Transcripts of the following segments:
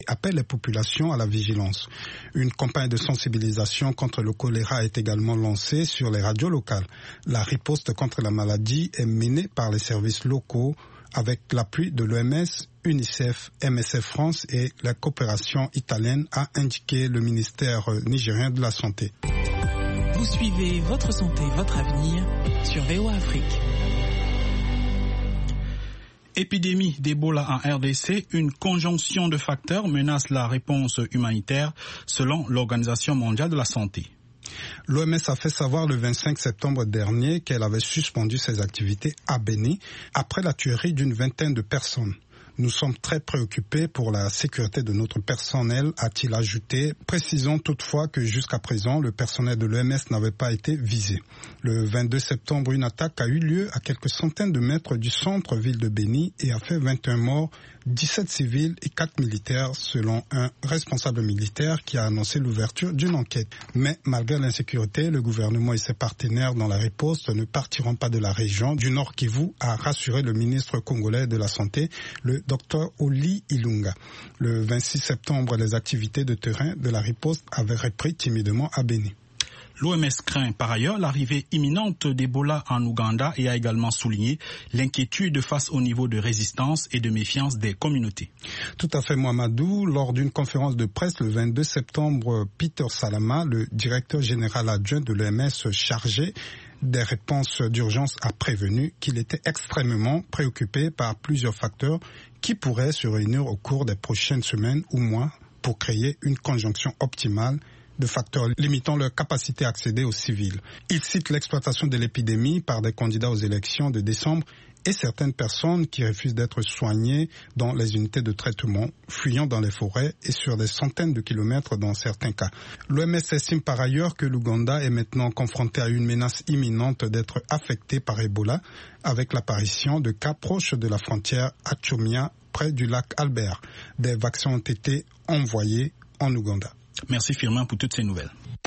appelle les populations à la vigilance. Une campagne de sensibilisation contre le choléra est également lancée sur les radios locales. La riposte contre la maladie est menée par les services locaux avec l'appui de l'OMS, UNICEF, MSF France et la coopération italienne, a indiqué le ministère nigérien de la Santé. Vous suivez Votre Santé, Votre Avenir sur VOA Afrique. Épidémie d'Ebola en RDC, une conjonction de facteurs menace la réponse humanitaire selon l'Organisation mondiale de la santé. L'OMS a fait savoir le 25 septembre dernier qu'elle avait suspendu ses activités à Béni après la tuerie d'une vingtaine de personnes. Nous sommes très préoccupés pour la sécurité de notre personnel, a-t-il ajouté, précisant toutefois que jusqu'à présent, le personnel de l'OMS n'avait pas été visé. Le 22 septembre, une attaque a eu lieu à quelques centaines de mètres du centre-ville de Béni et a fait 21 morts, 17 civils et 4 militaires, selon un responsable militaire qui a annoncé l'ouverture d'une enquête. Mais malgré l'insécurité, le gouvernement et ses partenaires dans la riposte ne partiront pas de la région du Nord Kivu, a rassuré le ministre congolais de la Santé, le Dr Oli Ilunga. Le 26 septembre, les activités de terrain de la riposte avaient repris timidement à Béni. L'OMS craint par ailleurs l'arrivée imminente d'Ebola en Ouganda et a également souligné l'inquiétude face au niveau de résistance et de méfiance des communautés. Tout à fait, Mohamedou. Lors d'une conférence de presse le 22 septembre, Peter Salama, le directeur général adjoint de l'OMS chargé des réponses d'urgence, a prévenu qu'il était extrêmement préoccupé par plusieurs facteurs qui pourraient se réunir au cours des prochaines semaines ou mois pour créer une conjonction optimale de facteurs limitant leur capacité à accéder aux civils. Il cite l'exploitation de l'épidémie par des candidats aux élections de décembre et certaines personnes qui refusent d'être soignées dans les unités de traitement, fuyant dans les forêts et sur des centaines de kilomètres dans certains cas. L'OMS estime par ailleurs que l'Ouganda est maintenant confronté à une menace imminente d'être affecté par Ebola, avec l'apparition de cas proches de la frontière à Chomia, près du lac Albert. Des vaccins ont été envoyés en Ouganda. Merci Firmin pour toutes ces nouvelles.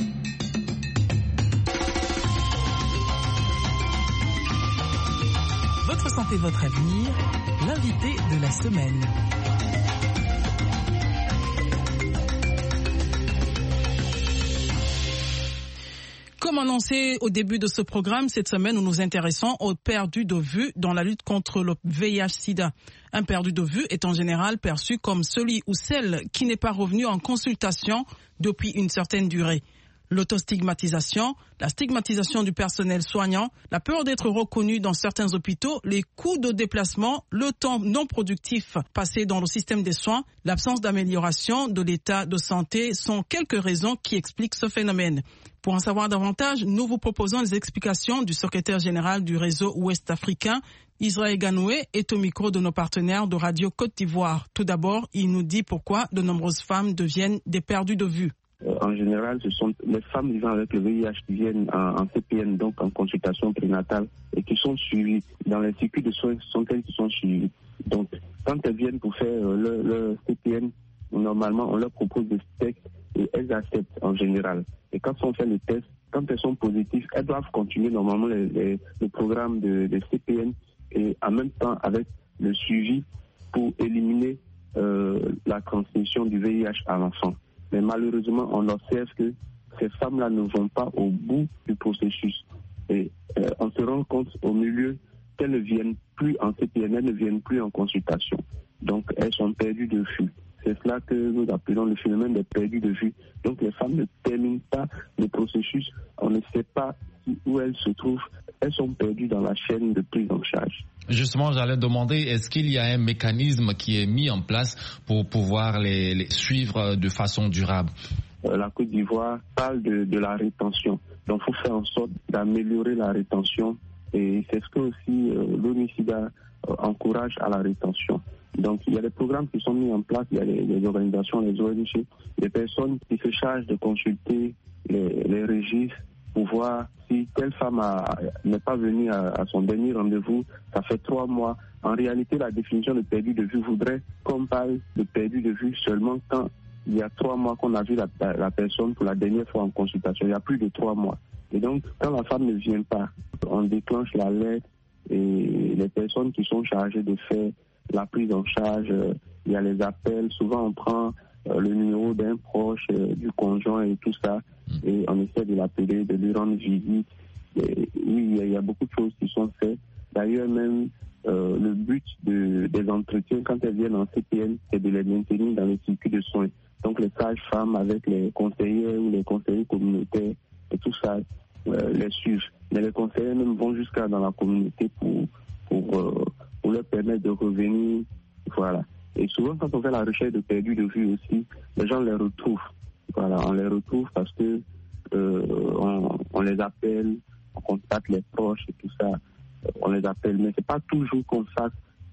Votre santé, votre avenir, l'invité de la semaine. Comme annoncé au début de ce programme, cette semaine, nous nous intéressons aux perdus de vue dans la lutte contre le VIH-Sida. Un perdu de vue est en général perçu comme celui ou celle qui n'est pas revenu en consultation depuis une certaine durée. L'autostigmatisation, la stigmatisation du personnel soignant, la peur d'être reconnu dans certains hôpitaux, les coûts de déplacement, le temps non productif passé dans le système des soins, l'absence d'amélioration de l'état de santé sont quelques raisons qui expliquent ce phénomène. Pour en savoir davantage, nous vous proposons les explications du secrétaire général du réseau ouest africain, Israël Ganoué, est au micro de nos partenaires de Radio Côte d'Ivoire. Tout d'abord, il nous dit pourquoi de nombreuses femmes deviennent des perdues de vue. En général, ce sont les femmes vivant avec le VIH qui viennent en CPN, donc en consultation prénatale, et qui sont suivies. Dans les circuits de soins, ce sont elles qui sont suivies. Donc, quand elles viennent pour faire le CPN, normalement, on leur propose des tests et elles acceptent en général. Et quand on fait le test, quand elles sont positives, elles doivent continuer normalement le programme de CPN et en même temps avec le suivi pour éliminer la transmission du VIH à l'enfant. Mais malheureusement, on observe que ces femmes-là ne vont pas au bout du processus. Et on se rend compte au milieu qu'elles ne viennent plus en CPN, elles ne viennent plus en consultation. Donc, elles sont perdues de vue. C'est cela que nous appelons le phénomène des perdus de vue. Donc, les femmes ne terminent pas le processus. On ne sait pas où elles se trouvent. Elles sont perdues dans la chaîne de prise en charge. Justement, j'allais demander, est-ce qu'il y a un mécanisme qui est mis en place pour pouvoir les suivre de façon durable? La Côte d'Ivoire parle de la rétention. Donc, il faut faire en sorte d'améliorer la rétention. Et c'est ce que aussi l'ONU-SIDA encourage à la rétention. Donc, il y a des programmes qui sont mis en place, il y a les organisations, les ONG, les personnes qui se chargent de consulter les registres pour voir si telle femme n'est pas venue à son dernier rendez-vous, ça fait 3 mois. En réalité, la définition de perdu de vue voudrait qu'on parle de perdu de vue seulement quand il y a 3 mois qu'on a vu la personne pour la dernière fois en consultation. Il y a plus de 3 mois. Et donc, quand la femme ne vient pas, on déclenche l'alerte et les personnes qui sont chargées de faire la prise en charge, il y a les appels. Souvent, on prend le numéro d'un proche, du conjoint et tout ça, et on essaie de l'appeler, de lui rendre visite. Et oui, il y a beaucoup de choses qui sont faites. D'ailleurs, même le but des entretiens, quand elles viennent en CPN, c'est de les maintenir dans le circuit de soins. Donc, les sages-femmes avec les conseillers ou les conseillers communautaires et tout ça, les suivent. Mais les conseillers même vont jusqu'à dans la communauté pour leur permettre de revenir. Voilà. Et souvent, quand on fait la recherche de perdus de vue aussi, les gens les retrouvent. Voilà, on les retrouve parce que on les appelle, on contacte les proches et tout ça. On les appelle, mais c'est pas toujours qu'on fasse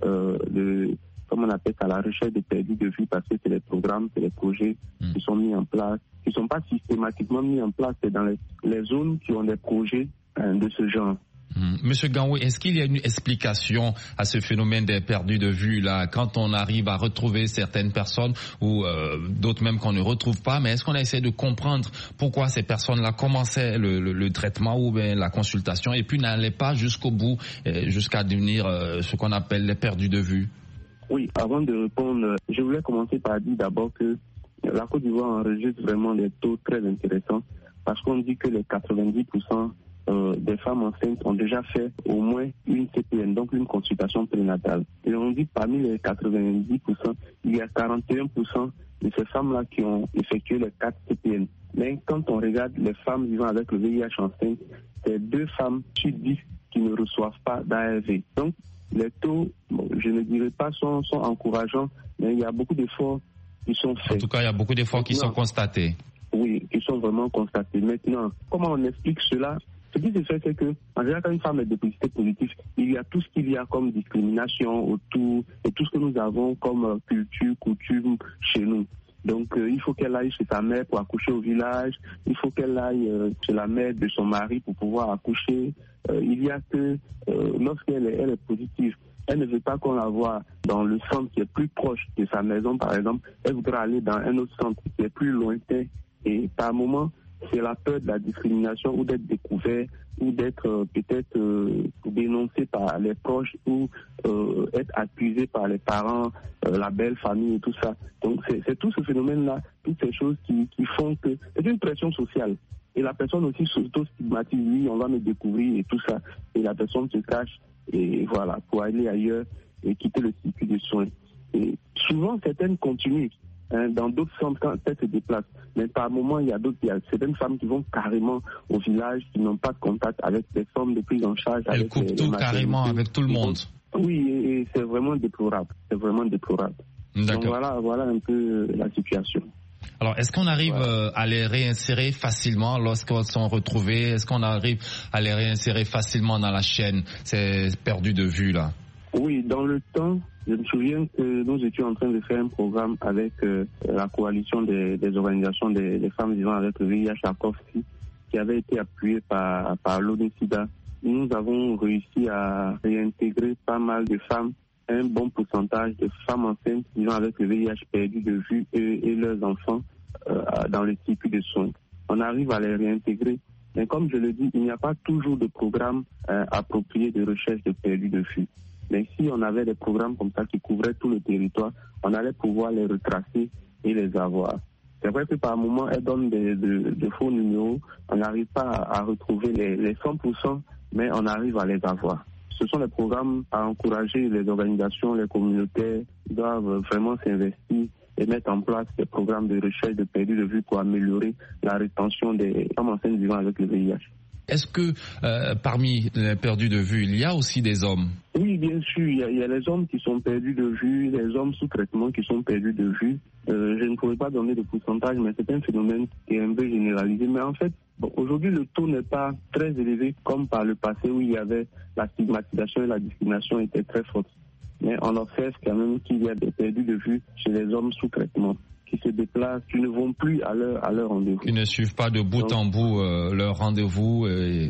comme on appelle ça, la recherche de perdus de vue, parce que c'est les programmes, c'est les projets qui sont mis en place, qui sont pas systématiquement mis en place, c'est dans les zones qui ont des projets de ce genre. Monsieur Ganwe, est-ce qu'il y a une explication à ce phénomène des perdus de vue là, quand on arrive à retrouver certaines personnes ou d'autres même qu'on ne retrouve pas, mais est-ce qu'on essaie de comprendre pourquoi ces personnes-là commençaient le traitement ou bien la consultation et puis n'allaient pas jusqu'au bout, jusqu'à devenir ce qu'on appelle les perdus de vue? Oui, avant de répondre, je voulais commencer par dire d'abord que la Côte d'Ivoire enregistre vraiment des taux très intéressants, parce qu'on dit que les 90% des femmes enceintes ont déjà fait au moins une CPN, donc une consultation prénatale. Et on dit parmi les 90%, il y a 41% de ces femmes-là qui ont effectué les 4 CPN. Mais quand on regarde les femmes vivant avec le VIH enceinte, c'est 2 femmes sur 10 qui ne reçoivent pas d'ARV. Donc, les taux, je ne dirais pas sont encourageants, mais il y a beaucoup d'efforts qui sont faits. En tout cas, il y a beaucoup d'efforts qui sont constatés. Oui, qui sont vraiment constatés. Maintenant, comment on explique cela? Ce qui se fait, c'est que, en général, quand une femme est dépistée positive, il y a tout ce qu'il y a comme discrimination autour et tout ce que nous avons comme culture, coutume chez nous. Donc, il faut qu'elle aille chez sa mère pour accoucher au village. Il faut qu'elle aille chez la mère de son mari pour pouvoir accoucher. Il y a que lorsqu'elle est positive, elle ne veut pas qu'on la voie dans le centre qui est plus proche de sa maison, par exemple. Elle voudra aller dans un autre centre qui est plus lointain. Et par moment, c'est la peur de la discrimination ou d'être découvert ou d'être peut-être dénoncé par les proches ou être accusé par les parents, la belle famille et tout ça. Donc c'est tout ce phénomène-là, toutes ces choses qui font que c'est une pression sociale. Et la personne aussi s'auto-stigmatise, oui, on va me découvrir et tout ça. Et la personne se cache et voilà, pour aller ailleurs et quitter le circuit de soins. Et souvent, certaines continuent. Dans d'autres centres, quand elles se déplacent. Mais par moment, il y a certaines femmes qui vont carrément au village, qui n'ont pas de contact avec des formes de prise en charge. Elles coupent tout carrément avec tout le monde. Oui, et c'est vraiment déplorable. C'est vraiment déplorable. Donc voilà un peu la situation. Alors, est-ce qu'on arrive à les réinsérer facilement lorsqu'elles sont retrouvées? Est-ce qu'on arrive à les réinsérer facilement dans la chaîne, ces perdus de vue là? Oui, dans le temps, je me souviens que nous étions en train de faire un programme avec la coalition des organisations des femmes vivant avec le VIH à Koffi, qui avait été appuyé par l'ONU-SIDA. Nous avons réussi à réintégrer pas mal de femmes, un bon pourcentage de femmes enceintes vivant avec le VIH perdu de vue et leurs enfants dans le circuit de soins. On arrive à les réintégrer. Mais comme je le dis, il n'y a pas toujours de programme approprié de recherche de perdu de vue. Mais si on avait des programmes comme ça qui couvraient tout le territoire, on allait pouvoir les retracer et les avoir. C'est vrai que par moment, elles donnent de faux numéros. On n'arrive pas à retrouver les 100%, mais on arrive à les avoir. Ce sont les programmes à encourager. Les organisations, les communautés doivent vraiment s'investir et mettre en place des programmes de recherche de perdus de vue pour améliorer la rétention des femmes enceintes vivant avec le VIH. Est-ce que parmi les perdus de vue, il y a aussi des hommes? Oui, bien sûr, il y a les hommes qui sont perdus de vue, les hommes sous traitement qui sont perdus de vue. Je ne pourrais pas donner de pourcentage, mais c'est un phénomène qui est un peu généralisé. Mais en fait, aujourd'hui, le taux n'est pas très élevé comme par le passé où il y avait la stigmatisation et la discrimination était très forte. Mais on observe quand même qu'il y a des perdus de vue chez les hommes sous traitement, qui se déplacent, qui ne vont plus à leur rendez-vous. Qui ne suivent pas de bout en bout leur rendez-vous.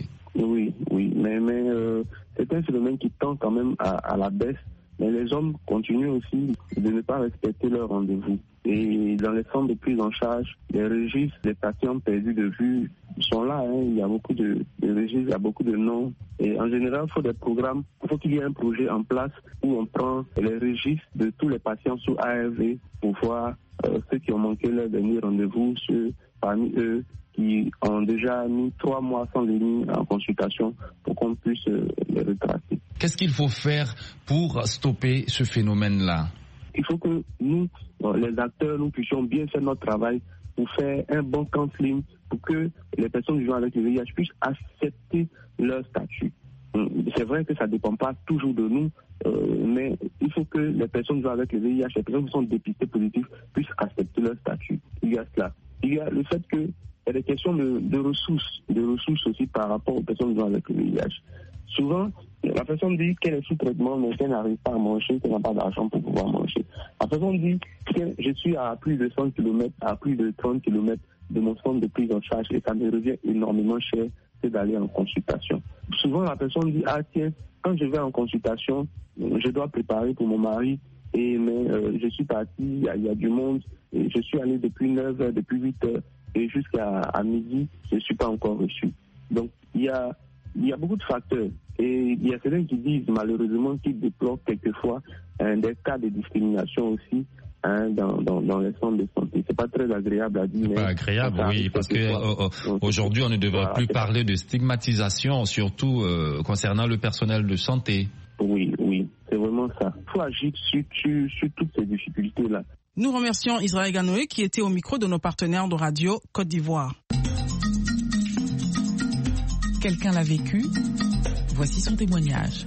Oui, mais c'est un phénomène qui tend quand même à la baisse. Mais les hommes continuent aussi de ne pas respecter leur rendez-vous. Et dans les centres de prise en charge, les registres des patients perdus de vue sont là, hein. Il y a beaucoup de registres, il y a beaucoup de noms. Et en général, il faut des programmes, il faut qu'il y ait un projet en place où on prend les registres de tous les patients sous ARV pour voir ceux qui ont manqué leur dernier rendez-vous, ceux parmi eux qui ont déjà mis 3 mois sans venir en consultation pour qu'on puisse les retracer. Qu'est-ce qu'il faut faire pour stopper ce phénomène-là? Il faut que nous, les acteurs, nous puissions bien faire notre travail pour faire un bon counseling pour que les personnes vivant avec le VIH puissent accepter leur statut. C'est vrai que ça ne dépend pas toujours de nous, mais il faut que les personnes vivant avec le VIH, les personnes qui sont dépistées positives, puissent accepter leur statut. Il y a cela. Il y a le fait que il y a des questions de ressources aussi par rapport aux personnes vivant avec le VIH. Souvent, la personne dit qu'elle est sous traitement, mais qu'elle n'arrive pas à manger, qu'elle n'a pas d'argent pour pouvoir manger. La personne dit que je suis à plus de 100 km, à plus de 30 km de mon centre de prise en charge et ça me revient énormément cher que d'aller en consultation. Souvent, la personne dit, ah tiens, quand je vais en consultation, je dois préparer pour mon mari, mais je suis parti, il y a du monde, et je suis allé depuis 9h, depuis 8h, et jusqu'à midi, je ne suis pas encore reçu. Donc, il y a beaucoup de facteurs. Et il y a certains qui disent, malheureusement, qu'ils déplorent quelquefois des cas de discrimination aussi dans les centres de santé. C'est pas très agréable à dire. Pas agréable, oui, parce que aujourd'hui, on ne devrait plus parler de stigmatisation, surtout concernant le personnel de santé. Oui, c'est vraiment ça. Il faut agir sur toutes ces difficultés-là. Nous remercions Israël Ganoé qui était au micro de nos partenaires de radio Côte d'Ivoire. Quelqu'un l'a vécu. Voici son témoignage.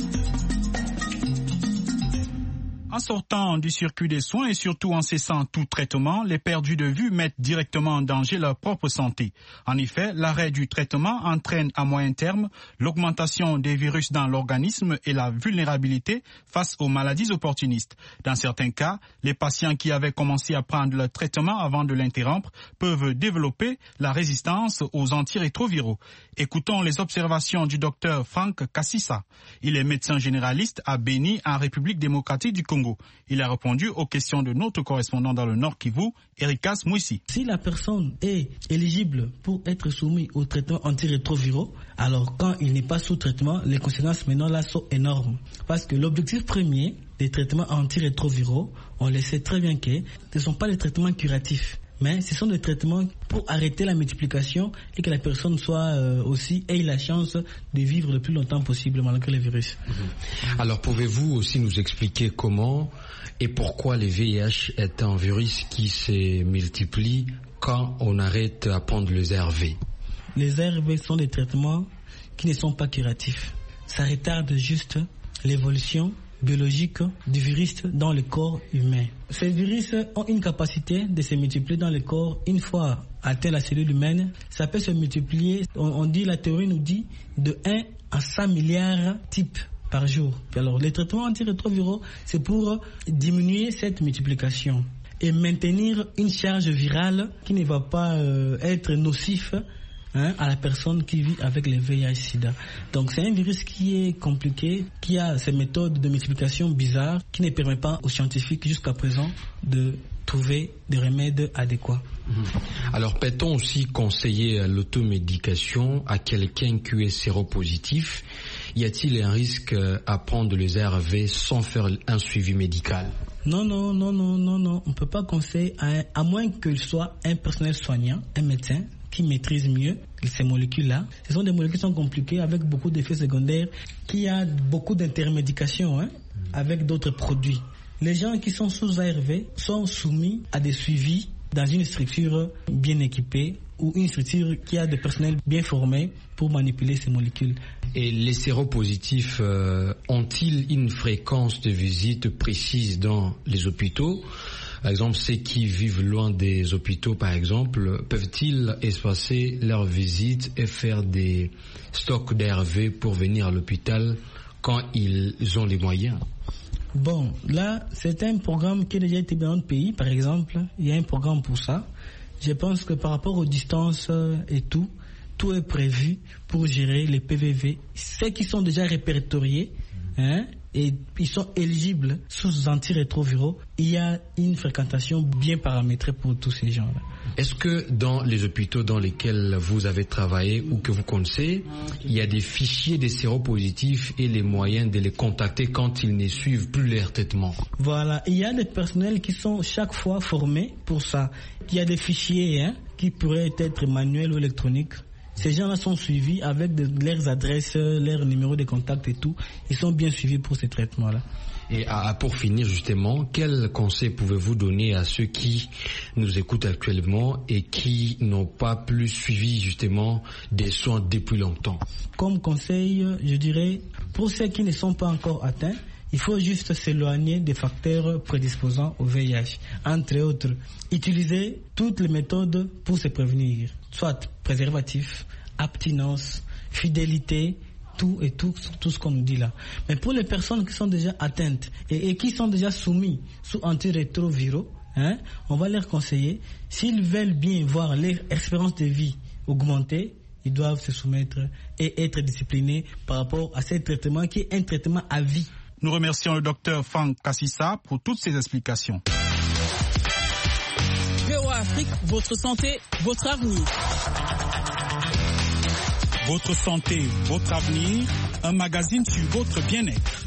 En sortant du circuit des soins et surtout en cessant tout traitement, les perdus de vue mettent directement en danger leur propre santé. En effet, l'arrêt du traitement entraîne à moyen terme l'augmentation des virus dans l'organisme et la vulnérabilité face aux maladies opportunistes. Dans certains cas, les patients qui avaient commencé à prendre le traitement avant de l'interrompre peuvent développer la résistance aux antirétroviraux. Écoutons les observations du docteur Franck Kassissa. Il est médecin généraliste à Béni, en République démocratique du Congo. Il a répondu aux questions de notre correspondant dans le Nord Kivu, Erikas Mouissi. Si la personne est éligible pour être soumise au traitement antirétroviraux, alors quand il n'est pas sous traitement, les conséquences maintenant là sont énormes. Parce que l'objectif premier des traitements antirétroviraux, on le sait très bien que ce ne sont pas des traitements curatifs. Mais ce sont des traitements pour arrêter la multiplication et que la personne soit ait la chance de vivre le plus longtemps possible malgré les virus. Alors pouvez-vous aussi nous expliquer comment et pourquoi le VIH est un virus qui se multiplie quand on arrête à prendre les ARV? Les ARV sont des traitements qui ne sont pas curatifs. Ça retarde juste l'évolution biologique du virus dans le corps humain. Ces virus ont une capacité de se multiplier dans le corps une fois atteint la cellule humaine. Ça peut se multiplier, la théorie nous dit, de 1 à 100 milliards types par jour. Alors les traitements antirétroviraux, c'est pour diminuer cette multiplication et maintenir une charge virale qui ne va pas être nocif à la personne qui vit avec le VIH-Sida. Donc c'est un virus qui est compliqué, qui a ces méthodes de multiplication bizarres, qui ne permettent pas aux scientifiques jusqu'à présent de trouver des remèdes adéquats. Alors peut-on aussi conseiller l'automédication à quelqu'un qui est séropositif? Y a-t-il un risque à prendre les ARV sans faire un suivi médical? Non. On ne peut pas conseiller, à moins qu'il soit un personnel soignant, un médecin, qui maîtrise mieux ces molécules-là. Ce sont des molécules qui sont compliquées avec beaucoup d'effets secondaires, qui a beaucoup d'intermédication avec d'autres produits. Les gens qui sont sous ARV sont soumis à des suivis dans une structure bien équipée ou une structure qui a des personnels bien formés pour manipuler ces molécules. Et les séropositifs ont-ils une fréquence de visite précise dans les hôpitaux? Par exemple, ceux qui vivent loin des hôpitaux, par exemple, peuvent-ils espacer leurs visites et faire des stocks d'ARV pour venir à l'hôpital quand ils ont les moyens? Bon, là, c'est un programme qui a déjà été dans notre pays, par exemple. Il y a un programme pour ça. Je pense que par rapport aux distances et tout est prévu pour gérer les PVV. Ceux qui sont déjà répertoriés, et ils sont éligibles sous antirétroviraux, il y a une fréquentation bien paramétrée pour tous ces gens-là. Est-ce que dans les hôpitaux dans lesquels vous avez travaillé ou que vous connaissez, il y a des fichiers des séropositifs et les moyens de les contacter quand ils ne suivent plus leur traitement? Voilà, il y a des personnels qui sont chaque fois formés pour ça. Il y a des fichiers qui pourraient être manuels ou électroniques. Ces gens-là sont suivis avec leurs adresses, leurs numéros de contact et tout. Ils sont bien suivis pour ces traitements-là. Et pour finir justement, quel conseil pouvez-vous donner à ceux qui nous écoutent actuellement et qui n'ont pas plus suivi justement des soins depuis longtemps? Comme conseil, je dirais, pour ceux qui ne sont pas encore atteints, il faut juste s'éloigner des facteurs prédisposants au VIH. Entre autres, utiliser toutes les méthodes pour se prévenir, soit préservatif, abstinence, fidélité, tout ce qu'on nous dit là. Mais pour les personnes qui sont déjà atteintes et qui sont déjà soumises sous antirétroviraux, on va leur conseiller, s'ils veulent bien voir leur espérance de vie augmenter, ils doivent se soumettre et être disciplinés par rapport à ce traitement qui est un traitement à vie. Nous remercions le docteur Franck Kassissa pour toutes ces explications. VOA Afrique, votre santé, votre avenir. Votre santé, votre avenir, un magazine sur votre bien-être.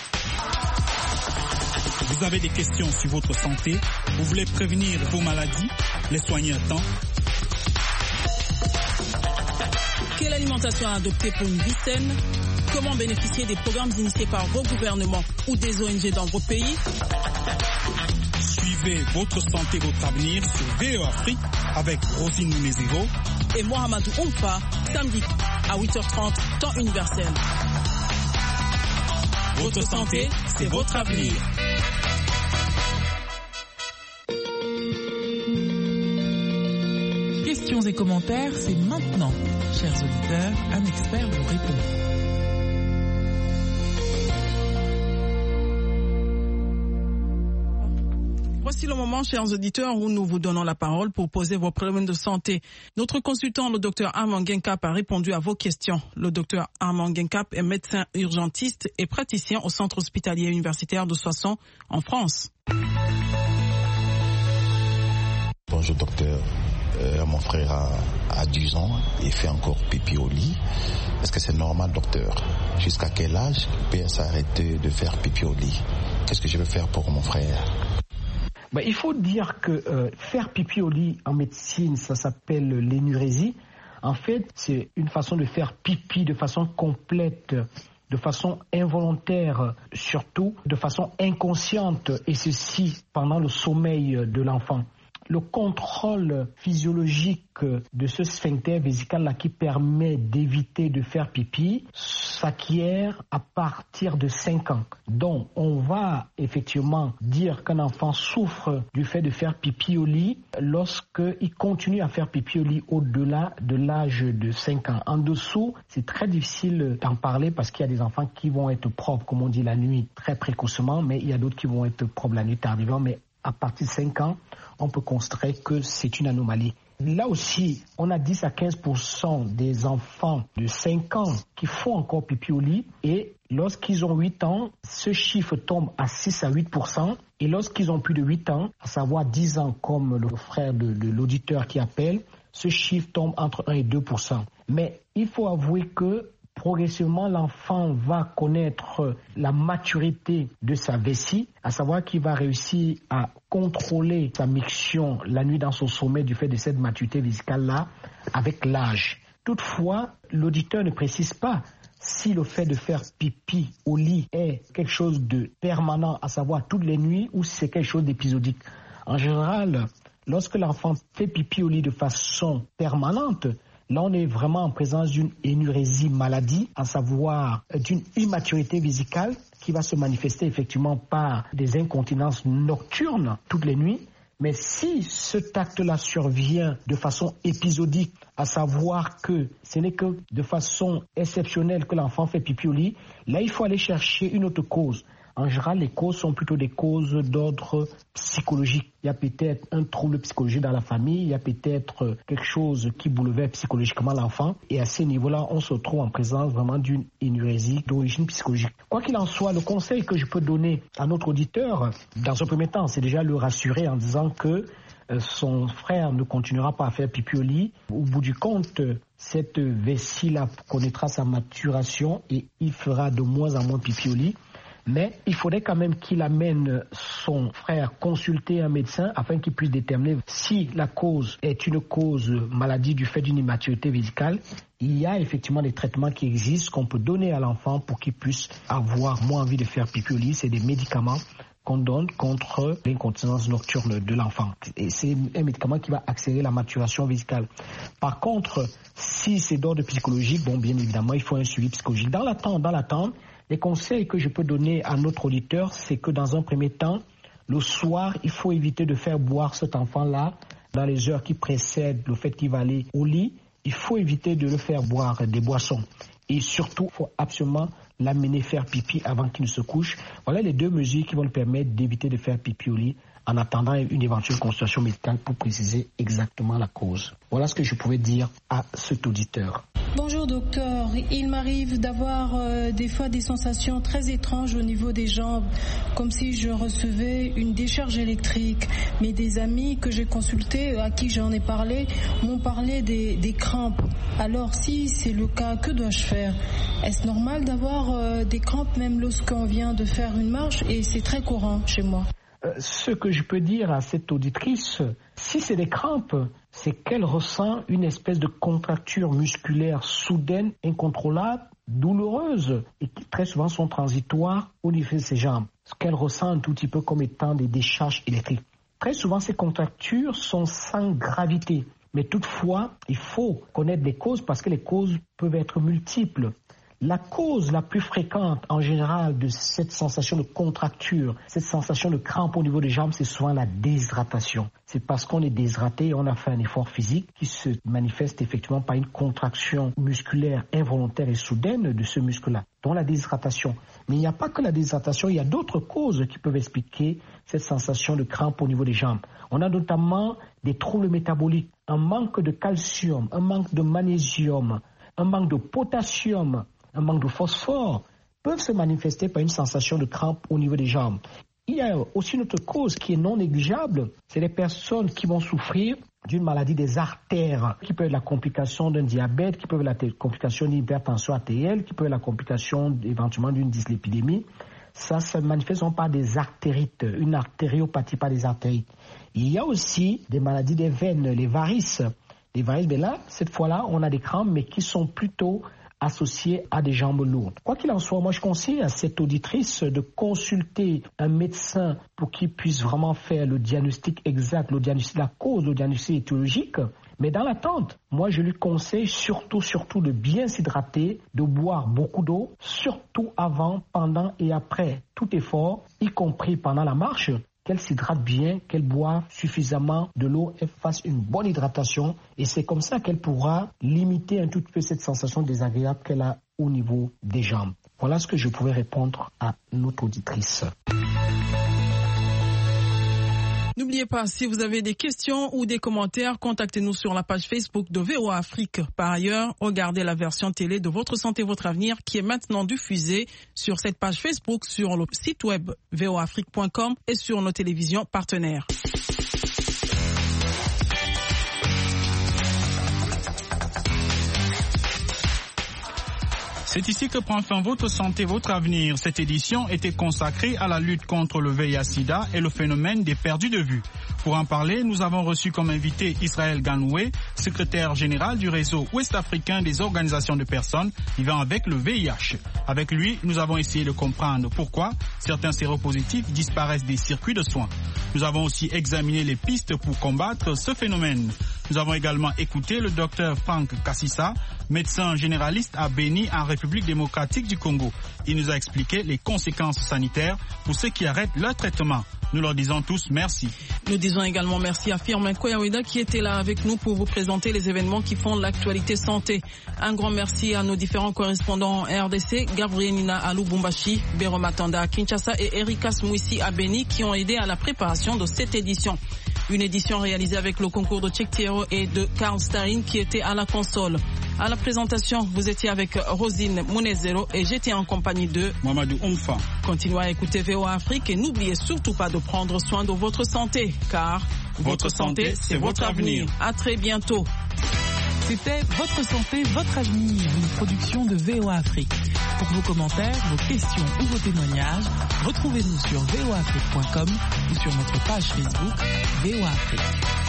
Vous avez des questions sur votre santé, vous voulez prévenir vos maladies, les soigner à temps. Quelle alimentation adopter pour une vie saine? Comment bénéficier des programmes initiés par vos gouvernements ou des ONG dans vos pays? Suivez votre santé, votre avenir sur VOA Afrique avec Rosine Mounezero et Mohamedou Oumfa, samedi à 8h30, temps universel. Votre santé, c'est votre avenir. Questions et commentaires, c'est maintenant. Chers auditeurs, un expert vous répond. Voici le moment, chers auditeurs, où nous vous donnons la parole pour poser vos problèmes de santé. Notre consultant, le docteur Armand Genkap, a répondu à vos questions. Le docteur Armand Genkap est médecin urgentiste et praticien au centre hospitalier universitaire de Soissons, en France. Bonjour docteur, mon frère a 10 ans et fait encore pipi au lit. Est-ce que c'est normal docteur? Jusqu'à quel âge peut s'arrêter de faire pipi au lit? Qu'est-ce que je vais faire pour mon frère? Il faut dire que faire pipi au lit en médecine, ça s'appelle l'énurésie. En fait, c'est une façon de faire pipi de façon complète, de façon involontaire, surtout de façon inconsciente, et ceci pendant le sommeil de l'enfant. Le contrôle physiologique de ce sphincter vésical-là qui permet d'éviter de faire pipi s'acquiert à partir de 5 ans. Donc, on va effectivement dire qu'un enfant souffre du fait de faire pipi au lit lorsqu'il continue à faire pipi au lit au-delà de l'âge de 5 ans. En dessous, c'est très difficile d'en parler parce qu'il y a des enfants qui vont être propres, comme on dit, la nuit très précocement, mais il y a d'autres qui vont être propres la nuit tardivement. Mais à partir de 5 ans, on peut constater que c'est une anomalie. Là aussi, on a 10 à 15% des enfants de 5 ans qui font encore pipi au lit et lorsqu'ils ont 8 ans, ce chiffre tombe à 6 à 8%. Et lorsqu'ils ont plus de 8 ans, à savoir 10 ans comme le frère de l'auditeur qui appelle, ce chiffre tombe entre 1 et 2%. Mais il faut avouer que progressivement, l'enfant va connaître la maturité de sa vessie, à savoir qu'il va réussir à contrôler sa miction la nuit dans son sommeil du fait de cette maturité vésicale-là avec l'âge. Toutefois, l'auditeur ne précise pas si le fait de faire pipi au lit est quelque chose de permanent, à savoir toutes les nuits, ou si c'est quelque chose d'épisodique. En général, lorsque l'enfant fait pipi au lit de façon permanente, là, on est vraiment en présence d'une énurésie maladie, à savoir d'une immaturité vésicale qui va se manifester effectivement par des incontinences nocturnes toutes les nuits. Mais si ce acte-là survient de façon épisodique, à savoir que ce n'est que de façon exceptionnelle que l'enfant fait pipi au lit, là, il faut aller chercher une autre cause, En général, les causes sont plutôt des causes d'ordre psychologique. Il y a peut-être un trouble psychologique dans la famille, il y a peut-être quelque chose qui bouleverse psychologiquement l'enfant. Et à ce niveau-là, on se retrouve en présence vraiment d'une énurésie d'origine psychologique. Quoi qu'il en soit, le conseil que je peux donner à notre auditeur, dans un premier temps, c'est déjà le rassurer en disant que son frère ne continuera pas à faire pipi au lit. Au bout du compte, cette vessie-là connaîtra sa maturation et il fera de moins en moins pipi au lit. Mais il faudrait quand même qu'il amène son frère consulter un médecin afin qu'il puisse déterminer si la cause est une cause maladie du fait d'une immaturité vésicale. Il y a effectivement des traitements qui existent qu'on peut donner à l'enfant pour qu'il puisse avoir moins envie de faire pipi au lit. C'est des médicaments qu'on donne contre l'incontinence nocturne de l'enfant. Et c'est un médicament qui va accélérer la maturation vésicale. Par contre, si c'est d'ordre psychologique, bon, bien évidemment, il faut un suivi psychologique. Dans l'attente, les conseils que je peux donner à notre auditeur, c'est que dans un premier temps, le soir, il faut éviter de faire boire cet enfant-là dans les heures qui précèdent le fait qu'il va aller au lit. Il faut éviter de le faire boire des boissons. Et surtout, il faut absolument l'amener faire pipi avant qu'il ne se couche. Voilà les 2 mesures qui vont lui permettre d'éviter de faire pipi au lit en attendant une éventuelle consultation médicale pour préciser exactement la cause. Voilà ce que je pouvais dire à cet auditeur. Bonjour docteur, il m'arrive d'avoir des fois des sensations très étranges au niveau des jambes, comme si je recevais une décharge électrique. Mais des amis que j'ai consultés, à qui j'en ai parlé, m'ont parlé des crampes. Alors si c'est le cas, que dois-je faire? Est-ce normal d'avoir des crampes même lorsqu'on vient de faire une marche? Et c'est très courant chez moi. Ce que je peux dire à cette auditrice, si c'est des crampes, c'est qu'elle ressent une espèce de contracture musculaire soudaine, incontrôlable, douloureuse et qui très souvent sont transitoires au niveau de ses jambes. Ce qu'elle ressent un tout petit peu comme étant des décharges électriques. Très souvent, ces contractures sont sans gravité. Mais toutefois, il faut connaître les causes parce que les causes peuvent être multiples. La cause la plus fréquente en général de cette sensation de contracture, cette sensation de crampe au niveau des jambes, c'est souvent la déshydratation. C'est parce qu'on est déshydraté et on a fait un effort physique qui se manifeste effectivement par une contraction musculaire involontaire et soudaine de ce muscle-là, dont la déshydratation. Mais il n'y a pas que la déshydratation, il y a d'autres causes qui peuvent expliquer cette sensation de crampe au niveau des jambes. On a notamment des troubles métaboliques, un manque de calcium, un manque de magnésium, un manque de potassium, un manque de phosphore, peuvent se manifester par une sensation de crampe au niveau des jambes. Il y a aussi une autre cause qui est non négligeable, c'est les personnes qui vont souffrir d'une maladie des artères, qui peut être la complication d'un diabète, qui peut être la complication d'une hypertension artérielle, qui peut être la complication éventuellement d'une dyslipidémie. Ça se manifeste par des artérites, une artériopathie, pas des artérites. Il y a aussi des maladies des veines, les varices. Les varices, mais là, cette fois-là, on a des crampes, mais qui sont plutôt associés à des jambes lourdes. Quoi qu'il en soit, moi je conseille à cette auditrice de consulter un médecin pour qu'il puisse vraiment faire le diagnostic exact, le diagnostic de la cause, le diagnostic étiologique. Mais dans l'attente, moi je lui conseille surtout de bien s'hydrater, de boire beaucoup d'eau, surtout avant, pendant et après tout effort, y compris pendant la marche. Qu'elle s'hydrate bien, qu'elle boive suffisamment de l'eau, elle fasse une bonne hydratation et c'est comme ça qu'elle pourra limiter un tout petit peu cette sensation désagréable qu'elle a au niveau des jambes. Voilà ce que je pouvais répondre à notre auditrice. N'oubliez pas, si vous avez des questions ou des commentaires, contactez-nous sur la page Facebook de VOA Afrique. Par ailleurs, regardez la version télé de Votre Santé, Votre Avenir qui est maintenant diffusée sur cette page Facebook, sur le site web voafrique.com et sur nos télévisions partenaires. C'est ici que prend fin Votre Santé, Votre Avenir. Cette édition était consacrée à la lutte contre le VIH-Sida et le phénomène des perdus de vue. Pour en parler, nous avons reçu comme invité Israël Ganoué, secrétaire général du réseau ouest-africain des organisations de personnes vivant avec le VIH. Avec lui, nous avons essayé de comprendre pourquoi certains séropositifs disparaissent des circuits de soins. Nous avons aussi examiné les pistes pour combattre ce phénomène. Nous avons également écouté le docteur Frank Kassissa, médecin généraliste à Beni en République démocratique du Congo. Il nous a expliqué les conséquences sanitaires pour ceux qui arrêtent leur traitement. Nous leur disons tous merci. Nous disons également merci à Firmin Koyaweda qui était là avec nous pour vous présenter les événements qui font l'actualité santé. Un grand merci à nos différents correspondants RDC, Gabriel Nina à Lubumbashi, Bero Matanda à Kinshasa et Erika Smouissi à Beni qui ont aidé à la préparation de cette édition. Une édition réalisée avec le concours de Cheikh Thiero et de Karl Stein qui était à la console. À la présentation, vous étiez avec Rosine Mounezero et j'étais en compagnie de Mamadou Omfa. Continuez à écouter VOA Afrique et n'oubliez surtout pas de prendre soin de votre santé, car votre santé, c'est votre avenir. À très bientôt. C'était Votre santé, votre avenir, une production de VOA Afrique. Pour vos commentaires, vos questions ou vos témoignages, retrouvez-nous sur voaafrique.com ou sur notre page Facebook VOA Afrique.